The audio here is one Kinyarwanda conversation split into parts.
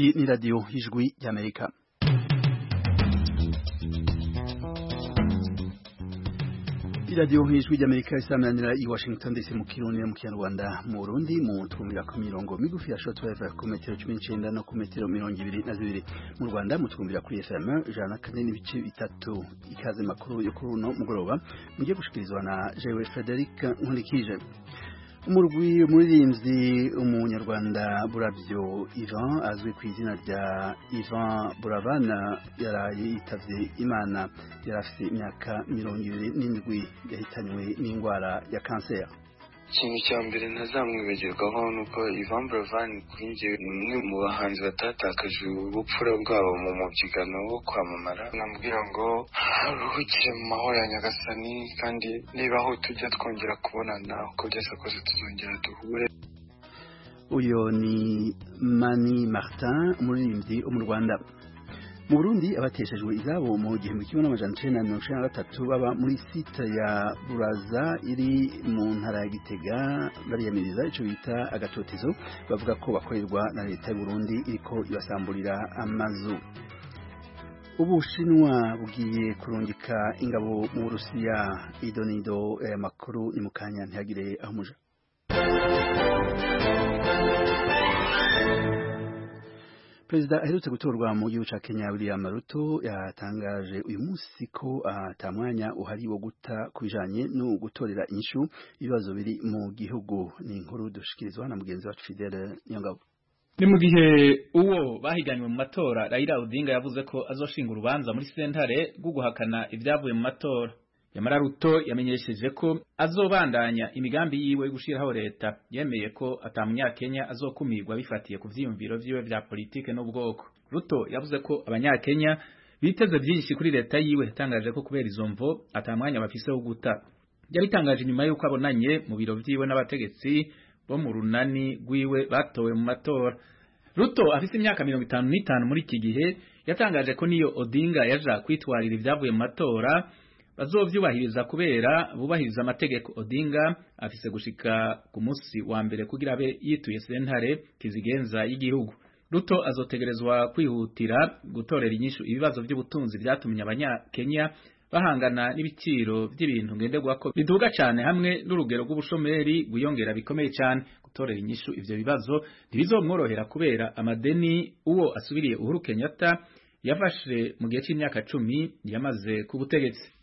Iyi ni radio Ijwi y'Amerika. Radio Ijwi y'Amerika isamanira i Washington DC mu Kirundi no mu Kinyarwanda mu Burundi mu twumvira ku mirongo migufi ya shortwave ku metero 19 no ku metero 22 mu Rwanda mu twumvira kuri FM 104.3 ikaze makuru yo kuri uno mugoroba mugiye gushikirizwa na Jewe Frederic Nkulikije. Umuririmbyi umunyarwanda Burabyo Ivan azwi ku izina rya Ivan Burabana yaraye yitavye Imana yarafite imyaka 27 yahitanywe n'indwara ya kanseri. Ikintu cya mbere ntazamwibagirwaho nuko Ivan Buravan kuri njye ni umwe mu bahanzi batatakaje ubupfura bwabo mu mubyigano wo kwamamara. Nambwira ngo ruhukire mu mahoro ya Nyagasani, kandi niba aho tujya twongera kubonana uko byose kose tuzongera duhure. Uyo ni Mani Martin, umuririmbyi wo mu Rwanda. Mu Burundi abateshejwe izabo mu 1993 baba muri site ya Buraza iri mu ntara ya Gitega bariyamiriza ico bita agatotezo, bavuga ko bakorerwa na leta y'u Burundi iriko ibasamburira amazu. Ubushinwa bugiye kurungika ingabo mu Burusiya. Idonido makuru ni mukanya ntihagire aho muja. Perezida aherutse gutorwa mu gihugu ca Kenya William Ruto yatangaje uyu munsi ko atamwanya uhari wo guta kubijanye no gutorera inyishu ibibazo biri mu gihugu. Ni inkuru dushikirizwa na mugenzi wacu Fidele Nyangabo. Ni mu gihe uwo bahiganywe mu matora Raila Odinga yavuze ko azoshinga urubanza muri sentare rwo guhakana ivyavuye mu matora. Yamara Ruto yamenyesheje ko azobandanya imigambi yiwe gushiraho leta, yemeye ko atamunyakenya azokumirwa bifatiye ku vyiyumviro vyiwe vya politike n'ubwoko. Ruto yavuze ko abanyakenya biteze byinshi kuri leta yiwe, yatangaje ko kubera izo mvo atamwanya bafise wo guta. Yabitangaje nyuma yuko abonanye mu biro vyiwe n'abategetsi bo mu runani rwiwe batowe mu matora. Ruto afise imyaka 55 muri iki gihe yatangaje ko niyo Odinga yaja kwitwarira ivyavuye mu matora bazovyubahiriza kubera bubahiriza amategeko. Odinga afise gushika ku munsi wa mbere kugira abe yituye sentare kizigenza y'igihugu. Ruto azotegerezwa kwihutira gutorera inyishu ibibazo by'ubutunzi byatumye abanyakenya bahangana n'ibiciro by'ibintu ngenderwako biduga cyane, hamwe n'urugero rw'ubushomeri gwiyongera bikomeye cyane. Gutorera inyishu ivyo bibazo ntibizomworohera kubera amadeni uwo asubiriye Uhuru Kenyatta yafashe mu gihe c'imyaka 10 yamaze ku butegetsi.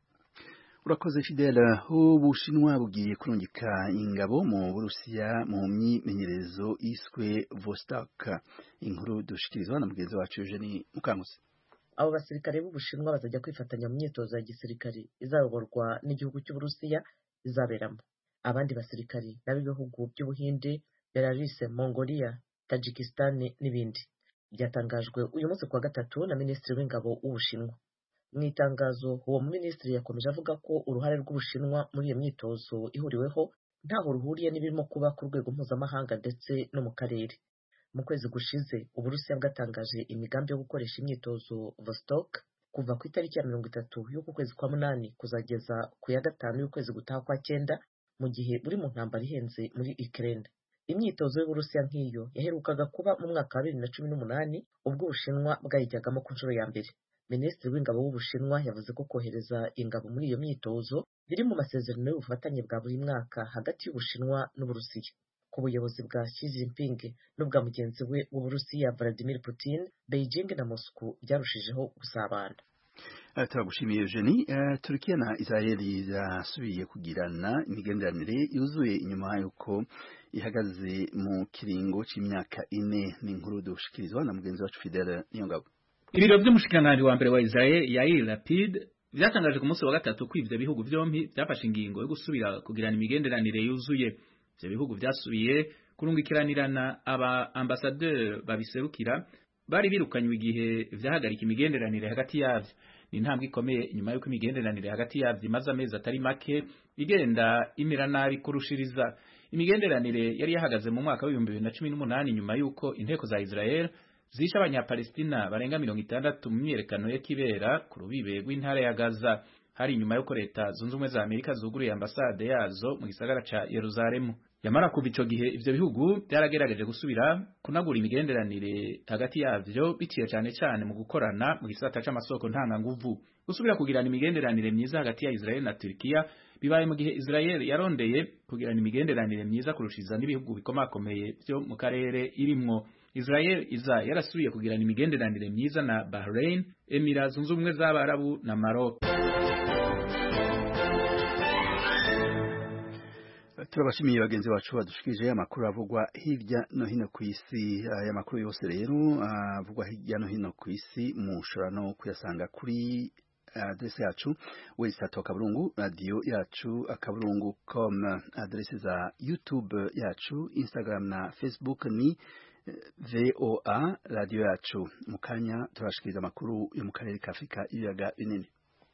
Urakoze Fidela. Ubushinwa bugiye kurungika ingabo mu Burusiya mu myimenyerezo iswe Vostok. Inkuru dushikirizwa na mugenzi wacu Eugenie Mukankusi. Abo basirikare b'Ubushinwa bazajya kwifatanya mu myitozo ya gisirikare izayoborwa n'igihugu cy'Uburusiya izaberamo. Abandi basirikare n'abibihugu by'Ubuhinde, Belarus, Mongolia, Tajikistan n'ibindi. Byatangajwe uyu munsi kwa gatatu na Minisitiri w'Ingabo w'Ubushinwa. Mu itangazo uwo minisitiri yakomeje avuga ko uruhare rw'Ubushinwa muri iyo myitozo ihuriweho ntaho ruhuriye n'ibirimo kuba ku rwego mpuzamahanga ndetse no mu karere. Mu kwezi gushize Uburusiya bwatangaje imigambi yo gukoresha imyitozo Vostok kuva ku itariki ya 30 y'uku kwezi kwa munani kuzageza ku ya 5 y'ukwezi gutaha kwa 9, mu gihe buri mu ntambara ihenze muri Ukraine. Imyitozo y'Uburusiya nk'iyo yaherukaga kuba mu mwaka wa 2018 ubwo Ubushinwa bwayijyagamo ku nshuro ya mbere. Minisitiri w'Ingabo w'Ubushinwa yavuze ko kohereza ingabo muri iyo myitozo biri mu masezerano y'ubufatanye bwa buri mwaka hagati y'Ubushinwa n'Uburusiya. Ku buyobozi bwa Xi Jinping n'ubwa mugenzi we w'Uburusiya Vladimir Putin, Beijing na Moscow byarushijeho gusabana. Turagushimiye Eugenie. Turkiya na Israeli zasubiye kugirana imigenderanire yuzuye inyuma yuko ihagaze mu kiringo c'imyaka 4. Ni inkuru dushikirizwa na mugenzi wacu Fidele Nyongabo. Ibiro by'umushikiranganji wa mbere wa Israel Yair Lapid byatangaje ku munsi wa gatatu ko ivyo bihugu byompi byafashe ingingo yo gusubira kugirana imigenderanire yuzuye. Ivyo bihugu byasubiye kurungikiranirana aba ambassadeur babiserukira bari birukanywe igihe vyahagarika imigenderanire hagati yavyo. Ni intambwe ikomeye nyuma yuko imigenderanire hagati yavyo imaze amezi atari make igenda imera nabi kurushiriza. Imigenderanire yari yahagaze mu mwaka wa 2018 nyuma yuko inteko za Israel zisha abanyapalestina barenga 60 mu myerekano y'ikibera ku rubibe rw'intara ya Gaza. Hari nyuma yuko leta zunze ubumwe za Amerika zuguruye ambasade yazo mu gisagara ca Yerusalemu. yamara kuva ico gihe ivyo bihugu byaragerageje gusubira kunagura imigenderanire hagati yavyo biciye cyane cyane mu gukorana mu gisata c'amasoko ntanganguvu. Gusubira kugirana imigenderanire myiza hagati ya Israel na Turkiya bibaye mu gihe Israel yarondeye kugirana imigenderanire myiza kurushiza n'ibihugu bikomakomeye byo mu karere irimwo. Israel iza yarasubiye kugirana imigenderanire myiza na Bahrain, Emirates Zunze Ubumwe z'Abarabu na Maroc. Turabashimiye bagenzi bacu badushikije amakuru avugwa hirya no hino ku isi. Aya makuru yose rero avugwa hirya no hino ku isi mushobora no kuyasanga kuri adresse yacu website akaburungu radio yacu akaburungu.com. Adresse za YouTube yacu, Instagram na Facebook ni VOA radio yacu. Mukanya turashikiriza amakuru yo mu karere ka Afrika ibiyaga binini.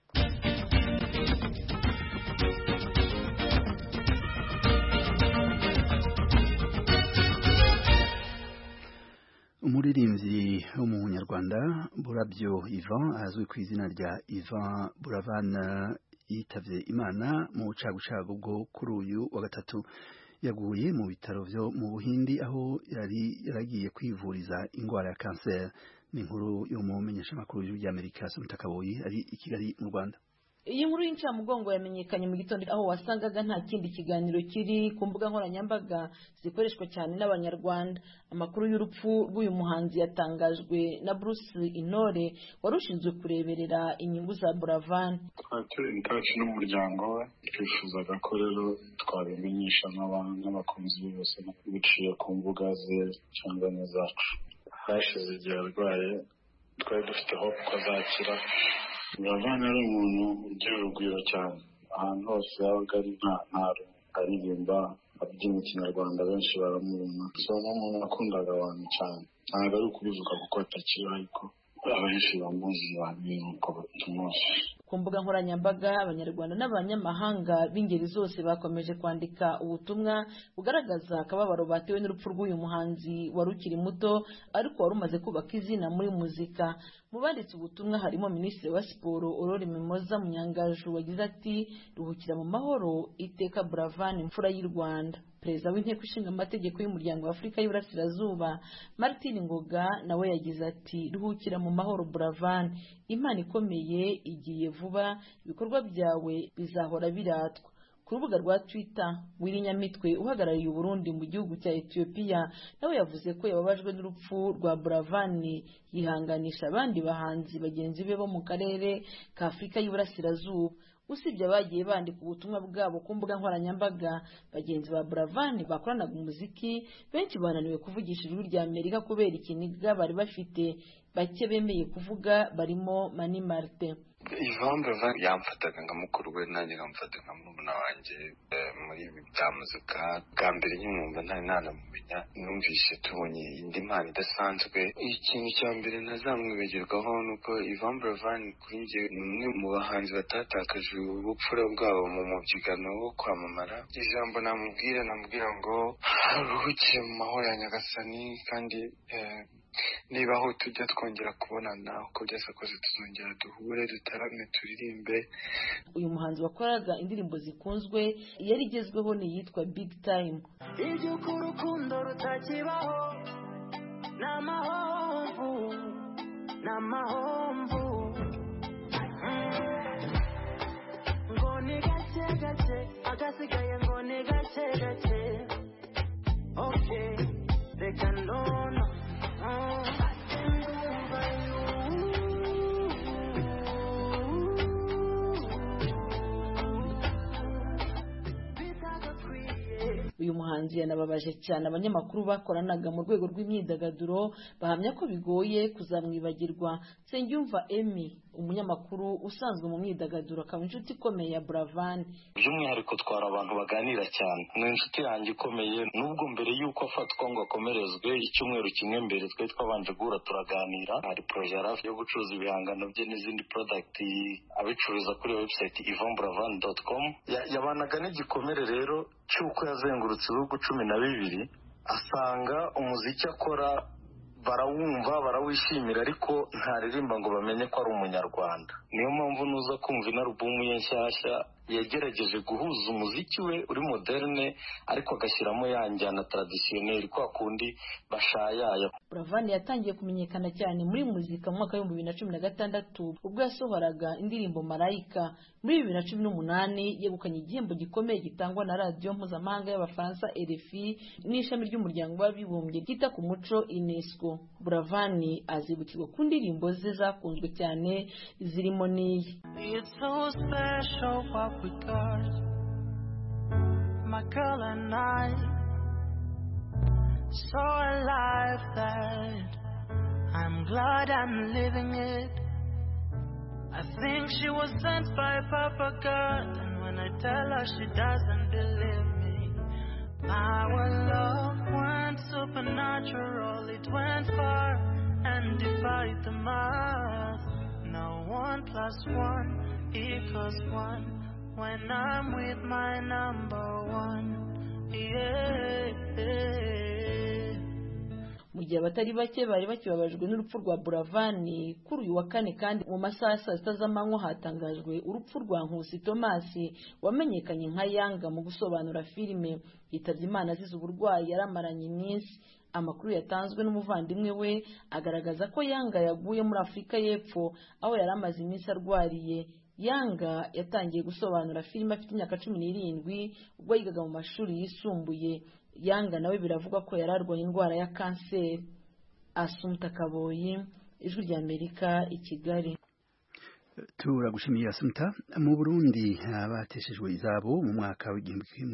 Umuririmbyi w'umunyarwanda Burabyo Ivan azwi ku izina rya Ivan Buravan yitavye Imana mu bucagucagu bwo kuri uyu wa gatatu. Yaguye mu bitaro vyo mu Buhindi aho yaragiye kwivuriza ingwara ya cancer. Ni inkuru yo mu menyeshamakuru y'Amerika Somtakaboyi ari i Kigali mu Rwanda. Iyi nkuru y'incamugongo yamenyekanye mu gitondo aho wasangaga nta kindi kiganiro kiri ku mbuga nkoranyambaga zikoreshwa cyane n'Abanyarwanda. Amakuru y'urupfu rw'uyu muhanzi yatangajwe na Bruce Intore wari ushinzwe kureberera inyungu za Buravan. Twacu n'umuryango we twifuzaga ko rero twabimenyesha n'abakunzi bose biciye ku mbuga ze cyangwa zacu. Hashize igihe arwaye twari dufite hope ko azakira. Buravan ari umuntu ugira urugwiro cyane, ahantu hose yabaga ari ntaro aririmba abyina ikinyarwanda benshi baramubona. So n'umuntu wakundaga abantu cyane, ntabwo ari ukubivuga kuko atakiri ariko abenshi bamuzi bamenye uko tumuzi. Ku mbuga nkoranyambaga Abanyarwanda n'abanyamahanga b'ingeri zose bakomeje kwandika ubutumwa bugaragaza akababaro batewe n'urupfu rw'uyu muhanzi wari ukiri muto ariko wari umaze kubaka izina muri muzika. Mu banditse ubutumwa harimo Minisitiri wa Siporo Aurore Mimoza Munyangaju wagize ati ruhukira mu mahoro iteka Buravan imfura y'u Rwanda. Perezida w'Inteko Ishinga Amategeko y'Umuryango wa Afurika y'Iburasirazuba Martin Ngoga nawe yagize ati ruhukira mu mahoro Buravan, Imana ikomeye igiye vuba, ibikorwa byawe bizahora biratwa. Ku rubuga rwa Twitter Wirinyamitwe uhagarariye Burundi mu gihugu cya Ethiopia nawe yavuze ko yababajwe n'urupfu rwa Buravan, yihanganisha abandi bahanzi bagenzi be bo mu karere ka Afurika y'Iburasirazuba. Usibye abagiye bandika ubutumwa bwabo ku mbuga nkoranyambaga, bagenzi ba Buravan bakoranaga umuziki benshi bananiwe kuvugisha ijwi rya Amerika kubera ikiniga bari bafite. Bake bemeye kuvuga barimo Mani Martin. Ivan Buravan yamfataga nka mukuru we, nanjye nkamufata nka murumuna wanjye muri ibi bya muzika. Bwa mbere nkimwumva ntari nanamumenya, numvise tubonye indi mpano idasanzwe. Ikintu cya mbere ntazamwibagirwaho ni uko Ivan Buravan kuri njye ni umwe mu bahanzi batatakaje ubupfura bwabo mu mubyigano wo kwamamara. Ijambo namubwira ngo ruhukire mu mahoro ya Nyagasani, kandi niba aho tujya twongera kubonana uko byose kose tuzongera duhure dutarame turirimbe. Uyu muhanzi wakoraga indirimbo zikunzwe yari igezweho ni yitwa Big Time. Ibyo kurukundo rutakibaho n'amahomvu ngo ni gake agasigaye ngo ni gake okay reka none uyu muhanzi yanababaje cyane abanyamakuru bakoranaga mu rwego rw'imyidagaduro bahamya ko bigoye kuzamwibagirwa. Nsengiyumva Emmy umunyamakuru usanzwe mu myidagaduro akaba inshuti ikomeye ya Buravan. By'umwihariko twara abantu baganira cyane, ni inshuti yanjye ikomeye. Nubwo mbere y'uko afatwa ngo akomerezwe, icyumweru kimwe mbere twe twabanje guhura turaganira. Hari projet yari yo gucuruza ibihangano bye n'izindi product abicururiza kuri website ivanburavan.com. Yabanaga n'igikomere rero cy'uko yazengurutse ibihugu 12 asanga umuziki akora barawumva barawishimira ariko ntaririmba ngo bamenye ko ari umunyarwanda. Niyo mpamvu nuza kumva ina album ye nshyashya yagerageje guhuza umuziki we uri moderne ariko agashyiramo ya njyana traditionnel kwa kundi bashayaya. Buravan yatangiye kumenyekana cyane muri muzika mu mwaka wa 2016 ubwo yasohoraga indirimbo Marayika. Muri 2018 yegukanye igihembo gikomeye gitangwa na radio mpuzamahanga y'Abafaransa RFI n'ishami ry'umuryango w'abibumbye ryita ku muco UNESCO. Buravan azibukirwa ku ndirimbo ze zakunzwe cyane zirimo n'iyi. It's so special what we got, my girl and I, so alive that I'm glad I'm living it. I think she was sent by Papa God, and when I tell her she doesn't believe me. Our love went supernatural, it went far and defied the math. Now 1 + 1 equals 1 when I'm with my number one. Yeah. Mu gihe abatari bake bari bakibabajwe n'urupfu rwa Buravan, kuri uyu wa kane kandi mu masaha saa sita z'amanywa hatangajwe urupfu rwa Nkusi Thomas wamenyekanye nka Yanga mu gusobanura filime. Yitabye Imana azize uburwayi yaramaranye iminsi. Amakuru yatanzwe n'umuvandimwe we agaragaza ko Yanga yaguye muri Afurika y'Epfo aho yaramaze iminsi arwariye. Yanga yatangiye gusobanura filime afite imyaka 17 ubwo yigaga mu mashuri yisumbuye. Yanga nawe biravugwa ko yararwaye indwara ya kanseri. Asumta Kaboyi, Ijwi rya Amerika, i Kigali. Turagushimiye Asumta. Mu Burundi abateshejwe izabo mu mwaka wa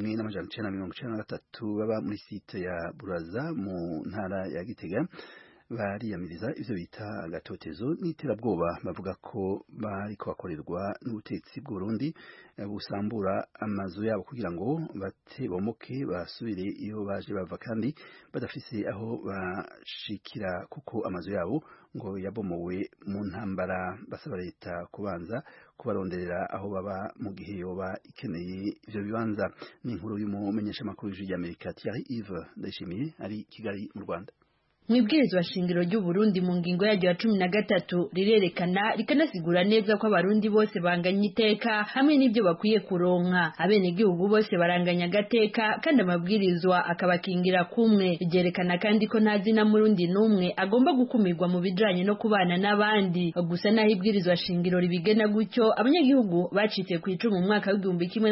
1993 baba muri site ya Buraza mu ntara ya Gitega bariyamiriza ivyo bita agatotezo n'iterabwoba, bavuga ko bari kwakorerwa n'ubutetsi bw'u Burundi busambura amazu yabo kugira ngo bomoke basubire iyo baje bava, kandi badafise aho bashikira kuko amazu yabo ngo yabomowe mu ntambara. Basaba leta kubanza kubaronderera aho baba mu gihe yoba ikeneye ivyo bibanza. Ni inkuru y'umumenyesha makuru y'Ijwi ry'Amerika Thierry Yves Ndayishimiye ari Kigali mu Rwanda. Mwibwirizwa shingiro ry'u Burundi mu ngingo yaryo ya 13 rirerekana rikanasigura neza ko abarundi bose banganya iteka hamwe n'ibyo bakwiye kuronka. Abene gihugu bose baranganya agateka kandi amabwirizwa akabakingira kumwe. Ryerekana kandi ko nta zina murundi numwe agomba gukumirwa mu bijanye no kubana n'abandi. Gusa naho ibwirizwa shingiro ribigena gutyo, abanyagihugu bacitse ku icumu mu mwaka wa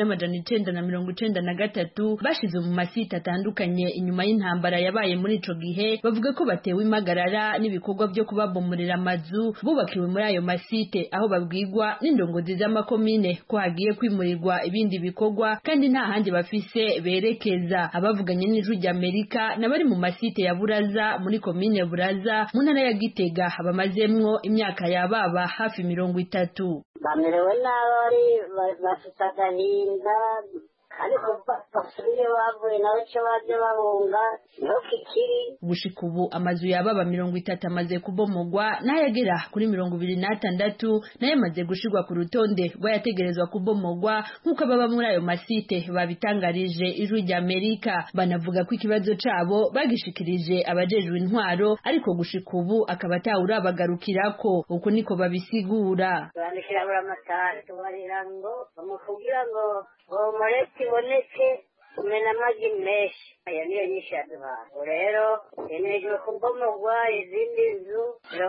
1993 bashize mu masita atandukanye inyuma y'intambara yabaye muri ico gihe, bavuga ko batewe imagarara n'ibikorwa byo kubabomorera amazu bubakiwe muri ayo masite, aho babwirwa n'indongozi z'amakomine ko hagiye kwimurirwa ibindi bikorwa kandi nta handi bafise berekeza. Abavuganye n'Ijwi ry'Amerika n'abari mu masite ya Buraza muri komine Buraza mu ntara ya Gitega bamazemwo imyaka yababa hafi 30. Bamerewe n'abari bafite agahinda ariko basubiye bavuye nawe cyo baje babunga no kikiri. Gushika ubu amazu yababa 30 amaze kubomogwa n'ayagera kuri 26 naye amaze gushirwa ku rutonde rw'ayategerezwa kubomogwa nk'uko baba muri ayo masite babitangarije Ijwi ry'Amerika. Banavuga ko ikibazo cabo bagishikirije abajejwe intwaro ariko gushika ubu akaba atawurabagarukirako. Uko niko babisigura. Bandikira buri amatara tubarira ngo bamukugira ngo omoreti boneke kumena amagi menshi. Aya niyo nyinshi yaduhaye. Rero yenejwe kubomogwa izindi nzu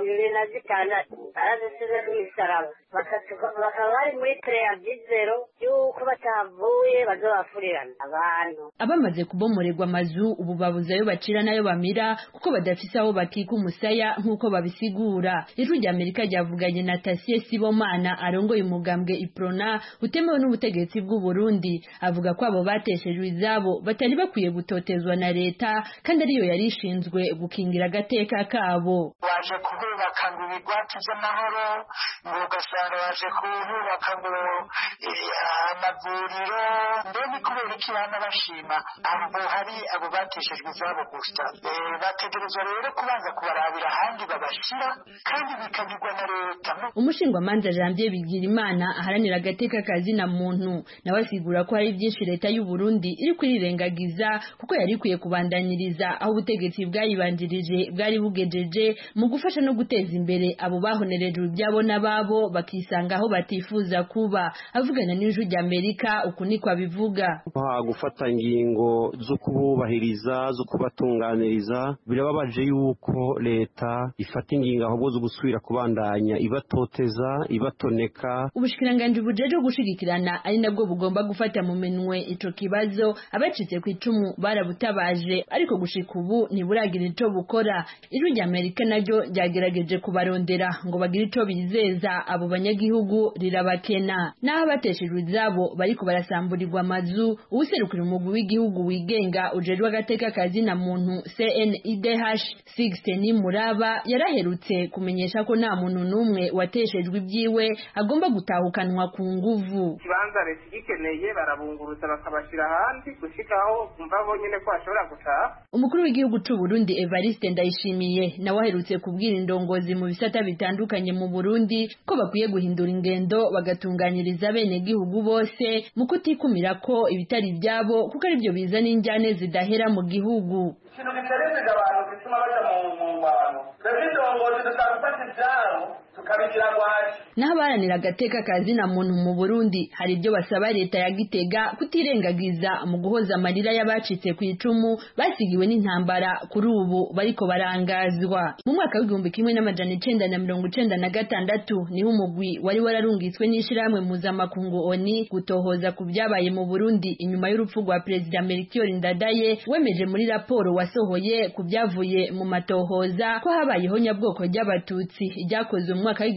26 arazisize kumisaraba bakaba bari muri preavizero yuko batavuye bazobafurirana abantu. Abamaze kubomorerwa amazu ubu babuze ayo bacira nayo bamira kuko badafise aho bakika umusaya nk'uko babisigura. Ijwi ry'Amerika ryavuganye na Tasie Sibomana arongoye umugambwe Iprona utemewe n'ubutegetsi bw'u Burundi, avuga ko abo bateshejwe izabo batari bakwiye gutotezwa na leta kandi ariyo yarishinzwe gukingira agateka kabo. Waje kubaka ngo ibigwati by'amahoro, ugasanga waje kubaka ngo amavuriro, mbere kubera iki bana bashima abo hari abo bateshejwe izabo gusa. Bategerezwa rero kubanza kubarabira ahandi babashira kandi bikanyurwa na leta. Umushingwamanza Janvier Bigirimana aharanira agateka kazina muntu nawe asigura ko hari byinshi leta y'u Burundi iri kurirengagiza kuko yari ikwiye kubandanyiriza aho ubutegetsi bwayibanjirije bwari bugejeje mu gufasha no guteza imbere abo bahonerejwe ibyabo n'ababo bakisanga aho batifuza kuba. Avugana n'Ijwi ry'Amerika uku niko abivuga. Gufata ingingo zo kububahiriza zo kubatunganiriza birababaje yuko leta ifata ingingo ahubwo zo gusubira kubandanya ibatoteza ibatoneka. Ubushikiranganje bujeje gushigikirana ari nabwo bugomba gufata mu minwe ico kibazo. Abacitse ku icumu barabutabaje ariko gushika ubu ntiburagira ico bukora. Ijwi ry'Amerika naryo ryagerageje kubarondera ngo bagire ico bizeza abo banyagihugu rirabakena. Naho abateshejwe izabo bariko barasamburirwa amazu, userukira umugwi w'igihugu wigenga ujerwa agateka kazi na muntu CNIDH 6 Muraba yaraherutse kumenyesha ko nta muntu numwe wateshejwe ibyiwe agomba gutahukanwa ku nguvu. Kibanza leta gikeneye barabunguruza bakabashira ahandi gushikaho kumva bonyene ko ashobora gutaha. Umukuru w'igihugu cy'u Burundi Evariste Ndayishimiye nawe aherutse kubwira indongozi mu bisata bitandukanye mu Burundi ko bakwiye guhindura ingendo bagatunganyiriza bene gihugu bose mu kutikumira ko ibitari byabo kuko ari byo bizana injyane zidahera mu gihugu. Ikintu gitereza abantu bituma baja mu ngwano ndongozi dutafata ivyaro tukabikira kwaje. N'abaranira agateka kazi na muntu mu Burundi hari ibyo basaba leta ya Gitega kutirengagiza mu guhoza amarira y'abacitse ku icumu basigiwe n'intambara kuri ubu bariko barangazwa. Mu mwaka w'1996 niho umugwi wari wararungitswe n'ishirahamwe mpuzamakungu ONU gutohoza ku byabaye mu Burundi inyuma y'urupfu rwa Perezida Melchior Ndadaye, wemeje muri raporo wasohoye ku byavuye mu matohoza ko habayeho nyabwoko ry'abatutsi ryakozwe mu mwaka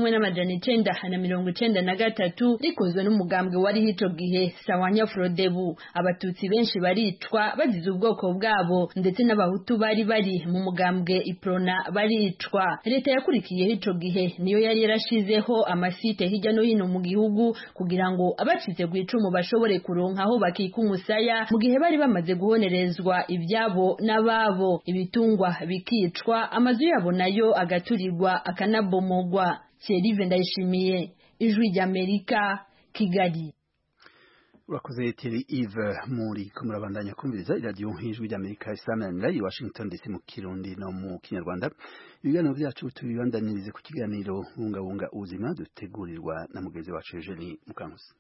w'1993 rikozwe n'umugambwe wari hito gihe Sawanya Frodebu. Abatutsi benshi baricwa bagize ubwoko bwabo ndetse n'abahutu bari mu mugambwe Iprona baricwa. Leta yakurikiye hito gihe niyo yari yarashizeho amasite hirya no hino mu gihugu kugira ngo abacitse ku icumu bashobore kuronka aho bakika umusaya mu gihe bari bamaze guhonerezwa ibyabo n'ababo. Ibitungwa bikicwa, amazu yabo nayo agaturirwa akanabomogwa. Thierry Ndayishimiye, Ijwi ry'Amerika, Kigali. Urakoze Thierry Yves. Muri kumurabandanya kumviriza iradiyo Ijwi ry'Amerika isamanira i Washington DC mu Kirundi no mu Kinyarwanda. Ibiganiro byacu tubibandanirize ku kiganiro bungabunga ubuzima dutegurirwa na mugenzi wacu Eugenie Mukankusi.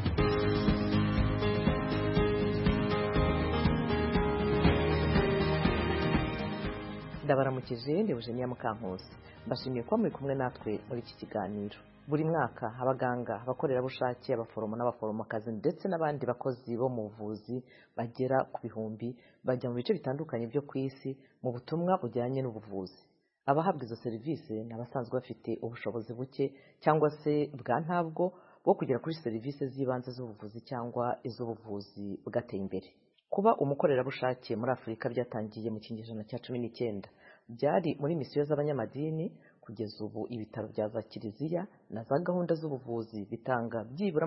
Ndabaramukije ndi Eugenie Mukankusi. Mbashimiye kuba muri kumwe natwe muri iki kiganiro. Buri mwaka abaganga, abakorerabushake, abaforomo n'abaforomokazi ndetse n'abandi bakozi bo mu buvuzi bagera ku bihumbi bajya mu bice bitandukanye byo ku isi mu butumwa bujyanye n'ubuvuzi. Abahabwa izo serivisi ni abasanzwe bafite ubushobozi buke cyangwa se bwa ntabwo bwo kugera kuri serivisi z'ibanze z'ubuvuzi cyangwa iz'ubuvuzi bwateye imbere. Kuba umukorerabushake muri Afurika byatangiye mu kinyejana cya 19 byari muri misiyo z'abanyamadini. Kugeza ubu ibitaro bya za kiliziya na za gahunda z'ubuvuzi bitanga byibura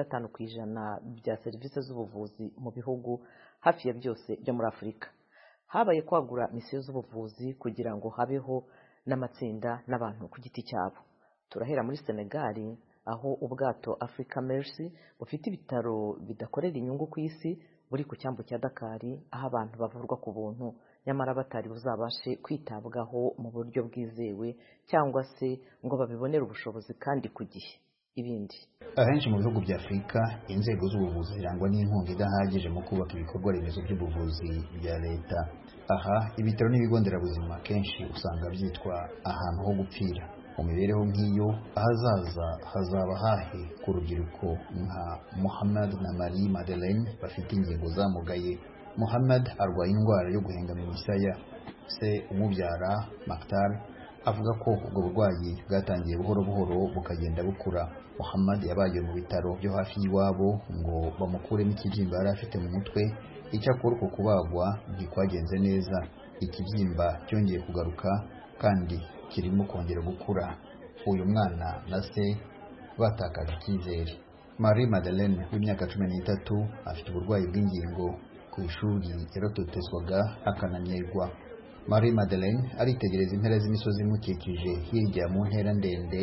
25% bya serivisi z'ubuvuzi mu bihugu hafi ya byose byo muri Afurika. Habaye kwagura misiyo z'ubuvuzi kugira ngo habeho n'amatsinda n'abantu ku giti cyabo. Turahera muri Senegal aho ubwato Africa Mercy bufite ibitaro bidakorera inyungu ku isi buri ku cyambu cya Dakar, aho abantu bavurwa ku buntu nyamara batari buzabashe kwitabwaho mu buryo bwizewe cyangwa se ngo babibonere ubushobozi kandi ku gihe. Ibindi ahenshi mu bihugu bya Afurika inzego z'ubuvuzi zirangwa n'inkunga idahagije mu kubaka ibikorwa remezo by'ubuvuzi bya leta. Aha ibitaro n'ibigo nderabuzima kenshi usanga byitwa ahantu ho gupfira. Mu mibereho nk'iyo ahazaza hazaba hahe ku rubyiruko nka Mohamed na Marie Madeleine bafite ingingo zamugaye. Mohamed arwaye indwara yo guhengama imisaya. Se umubyara Maktar avuga ko ubwo burwayi bwatangiye buhoro buhoro bukagenda bukura. Mohamed yabaye mu bitaro byo hafi y'iwabo ngo bamukuremo ikibyimba yari afite mu mutwe. Icyakora uko kubagwa ntikwagenze neza. Ikibyimba cyongeye kugaruka kandi kirimo kongera gukura. Uyu mwana na se batakaje icyizere. Marie Madeleine w'imyaka 13 afite uburwayi bw'ingingo. Ku ishuri yarototezwaga akananirwa. Marie Madeleine aritegereza impera z'imisozi imukikije hirya mu ntera ndende ku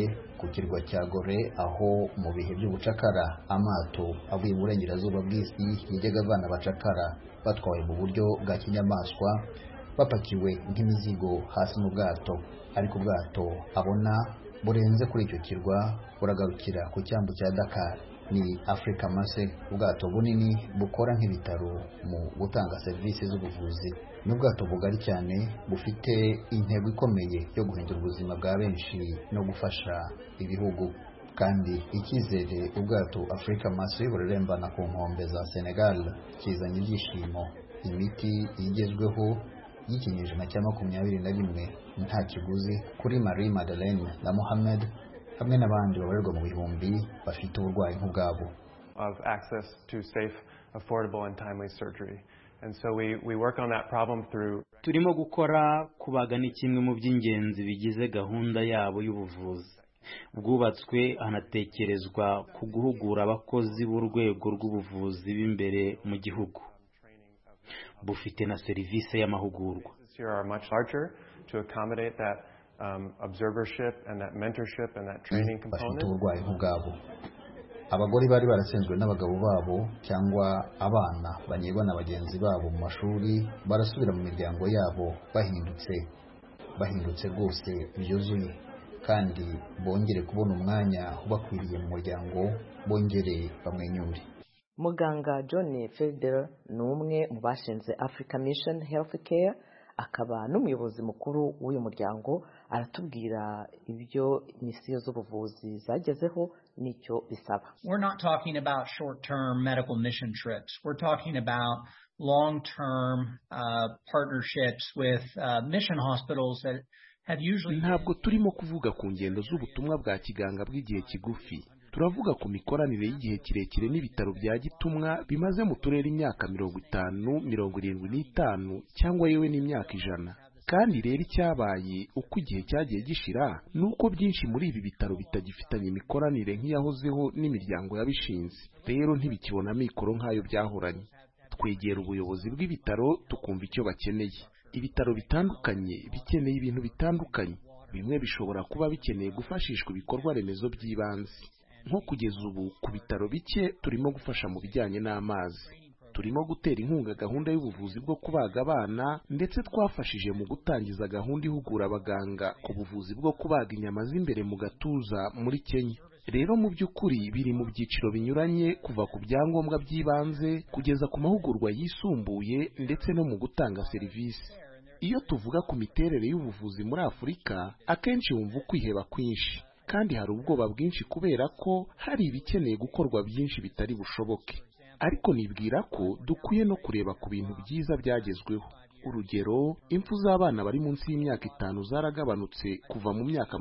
ku kirwa cya Gore aho mu bihe by'ubucakara amato avuye mu burengerazuba bw'isi yajyaga avana abacakara batwawe mu buryo bwa kinyamaswa bapakiwe nk'imizigo hasi mu bwato, ariko ubwato abona burenze kuri icyo kirwa buragarukira ku cyambu cya Dakar. Ni Africa Masse, ubwato bunini bukora nk'ibitaro mu gutanga serivisi z'ubuvuzi. Ni ubwato bugari cyane bufite intego ikomeye yo guhindura ubuzima bwa benshi no gufasha ibihugu, kandi icyizere ubwato Africa Masse burerembana ku nkombe za Senegal kizanye ibyishimo. Imiti igezweho y'ikinyejana cya 21 nta kiguzi kuri Marie Madeleine na Mohamed hamwe n'abandi babarirwa mu bihumbi bafite uburwayi nk'ubwabo. Of access to safe, affordable and timely surgery. And so we work on that problem through. Turimo gukora kubaga ni kimwe mu by'ingenzi bigize gahunda yabo y'ubuvuzi. Bwubatswe hanatekerezwa ku guhugura abakozi b'urwego rw'ubuvuzi b'imbere mu gihugu. Bufite na serivisi y'amahugurwa. To accommodate that observership and that mentorship and that training component. Bafite uburwayi nk'ubwabo. Abagore bari barasenzwe n'abagabo babo cyangwa abana banyegwa na bagenzi babo mu mashuri barasubira mu miryango yabo bahindutse rwose byuzuye, kandi bongere kubona umwanya ubakwiriye mu muryango, bongere bamwenyure. Muganga John Felder ni umwe mu bashinze Africa Mission Healthcare, akaba n'umuyobozi mukuru w'uyu muryango. Aratubwira ibyo misiyo z'ubuvuzi zagezeho n'icyo bisaba. We're not talking about short-term medical mission trips. We're talking about long-term partnerships with mission hospitals that have usually. Ntabwo turimo kuvuga ku ngendo z'ubutumwa bwa kiganga bw'igihe kigufi. Turavuga ku mikoranire y'igihe kirekire n'ibitaro bya gitumwa bimaze mu turere imyaka 50, 75 cyangwa yewe n'imyaka 100. Kandi rero icyabaye uko igihe cyagiye gishira nuko byinshi muri ibi bitaro bitagifitanye imikoranire nk'iyahozeho n'imiryango yabishinze. Rero ntibikibona mikoro nk'ayo byahoranye. Twegera ubuyobozi bw'ibitaro tukumva icyo bakeneye. Ibitaro bitandukanye bikeneye ibintu bitandukanye. Bimwe bishobora kuba bikeneye gufashishwa ibikorwa remezo by'ibanze. Nko kugeza ubu ku bitaro bike turimo gufasha mu bijyanye n'amazi. Turimo gutera inkunga gahunda y'ubuvuzi bwo kubaga abana, ndetse twafashije mu gutangiza gahunda ihugura abaganga ku buvuzi bwo kubaga inyama z'imbere mu gatuza muri Kenya. Rero mu by'ukuri biri mu byiciro binyuranye, kuva ku byangombwa by'ibanze kugeza ku mahugurwa yisumbuye ndetse no mu gutanga serivisi. Iyo tuvuga ku miterere y'ubuvuzi muri Afurika, akenshi wumva ukwiheba kwinshi, kandi hari ubwoba bwinshi kubera ko hari ibikeneye gukorwa byinshi bitari bushoboke. Ariko nibwira ko dukwiye no kureba ku bintu byiza byagezweho. Urugero, impfu z'abana bari munsi y'imyaka 5 zaragabanutse kuva mu myaka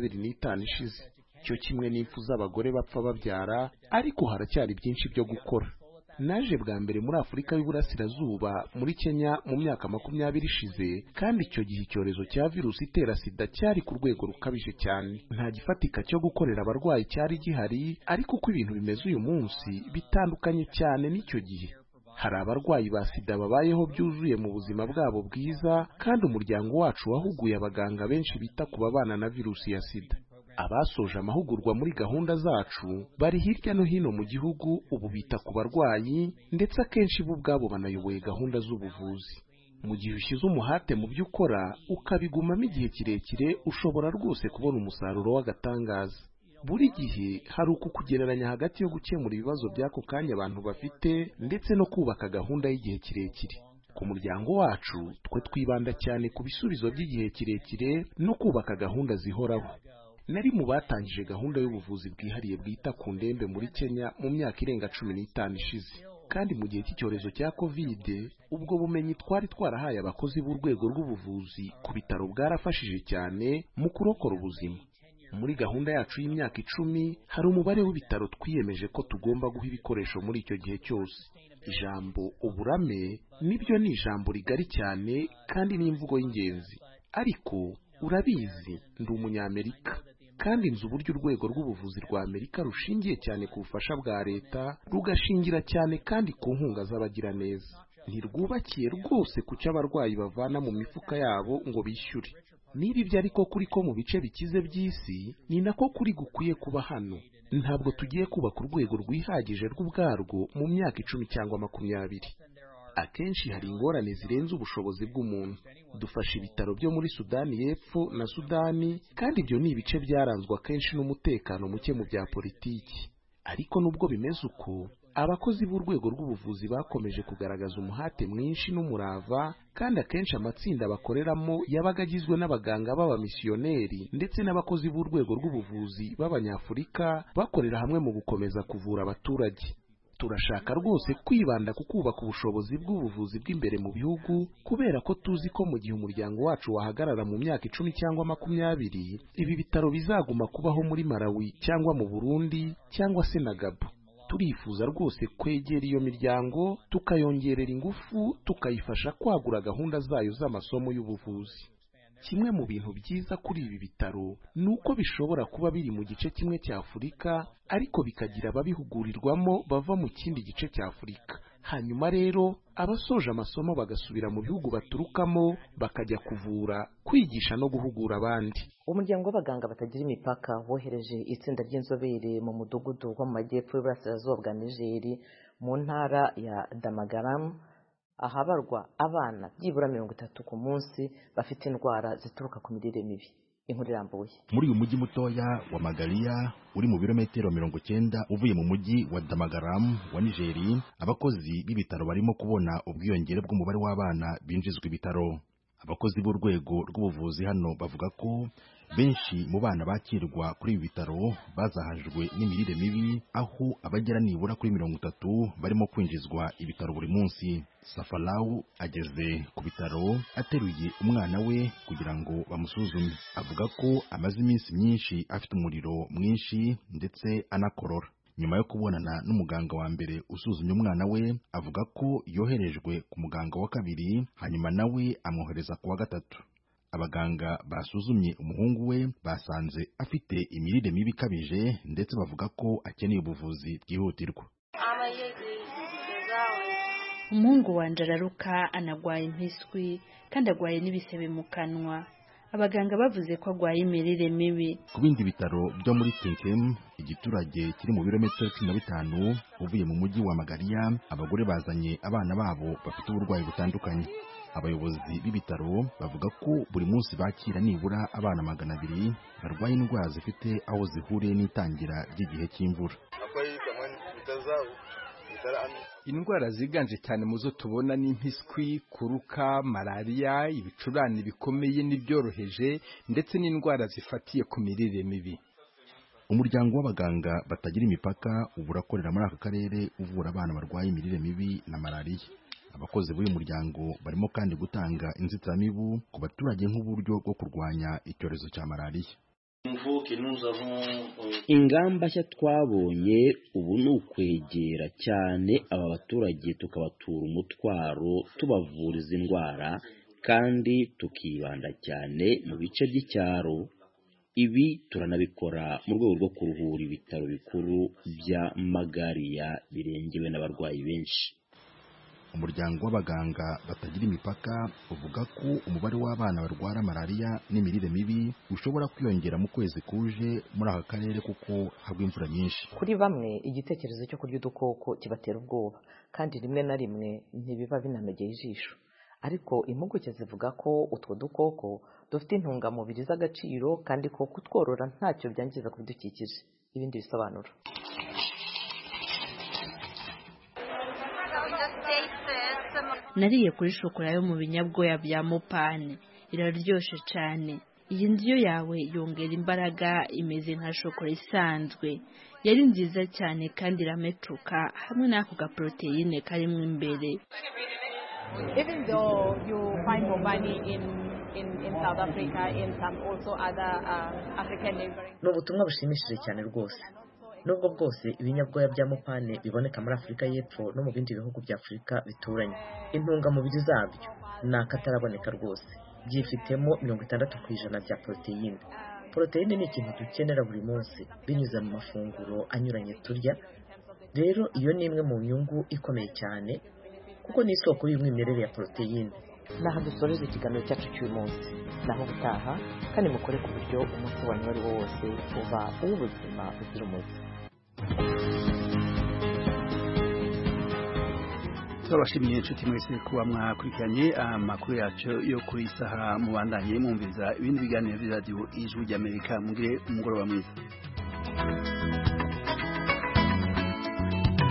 25 ishize. Cyo kimwe n'impfu z'abagore bapfa babyara, ariko haracyari byinshi byo gukora. Naje bwa mbere muri Afurika y'Uburasirazuba muri Kenya mu myaka 20 ishize, kandi icyo gihe icyorezo cya virusi itera sida cyari ku rwego rukabije cyane. Nta gifatika cyo gukorera abarwayi cyari gihari, ariko uko ibintu bimeze uyu munsi bitandukanye cyane n'icyo gihe. Hari abarwayi ba sida babayeho byuzuye mu buzima bwabo bwiza, kandi umuryango wacu wahuguye abaganga benshi bita ku babana na virusi ya sida. Abasoje amahugurwa muri gahunda zacu bari hirya no hino mu gihugu, ubu bita ku barwayi, ndetse akenshi bo ubwabo banayoboye gahunda z'ubuvuzi. Mu gihe ushyize umuhate mu byo ukora ukabigumamo igihe kirekire, ushobora rwose kubona umusaruro w'agatangaza. Buri gihe hari uku kugereranya hagati yo gukemura ibibazo by'ako kanya abantu bafite ndetse no kubaka gahunda y'igihe kirekire. Ku muryango wacu twe twibanda cyane ku bisubizo by'igihe kirekire no kubaka gahunda zihoraho. Nari mu batangije gahunda y'ubuvuzi bwihariye bwita ku ndembe muri Kenya mu myaka irenga 15 ishize. Kandi mu gihe cy'icyorezo cya COVID, ubwo bumenyi twari twarahaye abakozi b'urwego rw'ubuvuzi ku bitaro bwarafashije cyane mu kurokora ubuzima. Muri gahunda yacu y'imyaka 10 hari umubare w'ibitaro twiyemeje ko tugomba guha ibikoresho muri icyo gihe cyose. Ijambo uburame nibyo ni ijambo rigari cyane kandi n'imvugo y'ingenzi. Ariko urabizi, ndi Umunyamerika, kandi nzi uburyo urwego rw'ubuvuzi rwa Amerika rushingiye cyane ku bufasha bwa leta, rugashingira cyane kandi ku nkunga z'abagira neza. Ntirwubakiye rwose ku cyo abarwayi bavana mu mifuka yabo ngo bishyure. niba ibyo ariko kuri ko mu bice bikize by'isi ni nako kuri gukwiye kuba hano. Ntabwo tugiye kubaka urwego rwihagije rw'ubwarwo mu myaka 10 cyangwa 20. Akenshi hari ingorane zirenze ubushobozi bw'umuntu. Dufasha ibitaro byo muri Sudani y'Epfo na Sudani, kandi ibyo ni ibice byaranzwe akenshi n'umutekano muke mu bya politiki. Ariko nubwo bimeze uko, abakozi b'urwego rw'ubuvuzi bakomeje kugaragaza umuhate mwinshi n'umurava, kandi akenshi amatsinda bakoreramo yabaga agizwe n'abaganga b'abamisiyoneri ndetse n'abakozi b'urwego rw'ubuvuzi b'Abanyafurika bakorera hamwe mu gukomeza kuvura abaturage. Turashaka rwose kwibanda ku kubaka ubushobozi bw'ubuvuzi bw'imbere mu bihugu, kubera ko tuzi ko mu gihe umuryango wacu wahagarara mu myaka 10 cyangwa 20, ibi bitaro bizaguma kubaho muri Malawi cyangwa mu Burundi cyangwa se na Gabon. Turifuza rwose kwegera iyo miryango, tukayongerera ingufu, tukayifasha kwagura gahunda zayo z'amasomo y'ubuvuzi. Kimwe mu bintu byiza kuri ibi bitaro ni uko bishobora kuba biri mu gice kimwe cya Afurika, ariko bikagira ababihugurirwamo bava mu kindi gice cya Afurika. Hanyuma rero abasoje amasomo bagasubira mu bihugu baturukamo, bakajya kuvura, kwigisha no guhugura abandi. Umuryango w'abaganga batagira imipaka wohereje itsinda ry'inzobere mu mudugudu wo mu majyepfo y'uburasirazuba bwa Niger mu ntara ya Damagaram, ahabarwa abana byibura 30 ku munsi bafite indwara zituruka ku mirire mibi. Inkuru irambuye. Muri uyu mujyi mutoya wa Magaria uri mu birometero 90 uvuye mu mujyi wa Damagaram wa Nigeri, abakozi b'ibitaro barimo kubona ubwiyongere bw'umubare w'abana binjizwa ibitaro. Abakozi b'urwego rw'ubuvuzi hano bavuga ko benshi mu bana bakirwa kuri ibi bitaro bazahajwe n'imirire mibi, aho abagera nibura kuri 30 barimo kwinjizwa ibitaro buri munsi. Safalau ageze ku bitaro ateruye umwana we kugira ngo bamusuzume. Avuga ko amaze iminsi myinshi afite umuriro mwinshi ndetse anakorora. Nyuma yo kubonana n'umuganga wa mbere usuzumye umwana we, avuga ko yoherejwe ku muganga wa kabiri, hanyuma nawe amwohereza ku wa gatatu. Abaganga basuzumye umuhungu we basanze afite imirire mibi ikabije, ndetse bavuga ko akeneye ubuvuzi bwihutirwa. Umuhungu wanje araruka, anagwaye impiswi kandi agwaye n'ibisebe mu kanwa. Abaganga bavuze ko agwaye imirire mibi. Ku bindi bitaro byo muri Tenkem, igiturage kiri mu birometero 15 uvuye mu mujyi wa Magaria, abagore bazanye abana babo bafite uburwayi butandukanye. Abayobozi b'ibitaro bavuga ko buri munsi bakira nibura abana 200 barwaye indwara zifite aho zihuriye n'itangira ry'igihe cy'imvura. Indwara ziganje cyane muzo tubona ni impiswi, kuruka, malaria, ibicurane bikomeye n'ibyoroheje, ndetse n'indwara zifatiye ku mirire mibi. Umuryango w'abaganga batagira imipaka uburakorera muri aka karere uvura abana barwaye imirire mibi na malaria. Abakozi b'uyu muryango barimo kandi gutanga inzitiramibu ku baturage nk'uburyo bwo kurwanya icyorezo cya malaria. Ingamba nshya twabonye ubu ni ukwegera cyane aba baturage tukabatura umutwaro, tubavuriza indwara, kandi tukibanda cyane mu bice by'icyaro. Ibi turanabikora mu rwego rwo kuruhura ibitaro bikuru bya Magaria birengewe n'abarwayi benshi. Umuryango w'abaganga batagira imipaka uvuga ko umubare w'abana barwara malaria n'imirire mibi ushobora kwiyongera mu kwezi kuje muri aka karere kuko hagwa imvura nyinshi. Kuri bamwe igitekerezo cyo kurya udukoko kibatera ubwoba, kandi rimwe na rimwe ntibiba binanogeye ijisho. Ariko impuguke zivuga ko utwo dukoko dufite intungamubiri z'agaciro, kandi ko kutworora ntacyo byangiza ku bidukikije. Ibindi bisobanuro. Nariye kuri shokora yo mu binyabwoya bya mopane, iraryoshe cyane. Iyi ndyo yawe yongera imbaraga, imeze nka shokora isanzwe. Yari nziza cyane kandi irametuka hamwe n'ako gaproteine karimo imbere. Even though you find mopane in South Africa, in some also other African neighboring. Ni ubutumwa bushimishije cyane rwose. Nubwo bwose ibinyabwoya bya mopane biboneka muri Afurika y'Epfo no mu bindi bihugu bya Afurika bituranye, intungamubiri zabyo ni akataraboneka rwose. Byifitemo 60% bya proteine. Proteine ni ikintu dukenera buri munsi binyuze mu mafunguro anyuranye turya. Rero iyo ni imwe mu nyungu ikomeye cyane, kuko ni isoko y'umwimerere ya proteine. naho dusoreza ikiganiro cyacu cy'uyu munsi naho gutaha kandi mukore ku buryo umunsi wanyu ari wo wose uba uw'ubuzima buzira umuze. turabashimiye inshuti mwese kuba mwakurikiranye amakuru yacu yo kuri isaha mubandanye mwumviza ibindi biganiro by'iradiyo Ijwi ry'Amerika. Mugire umugoroba mwiza.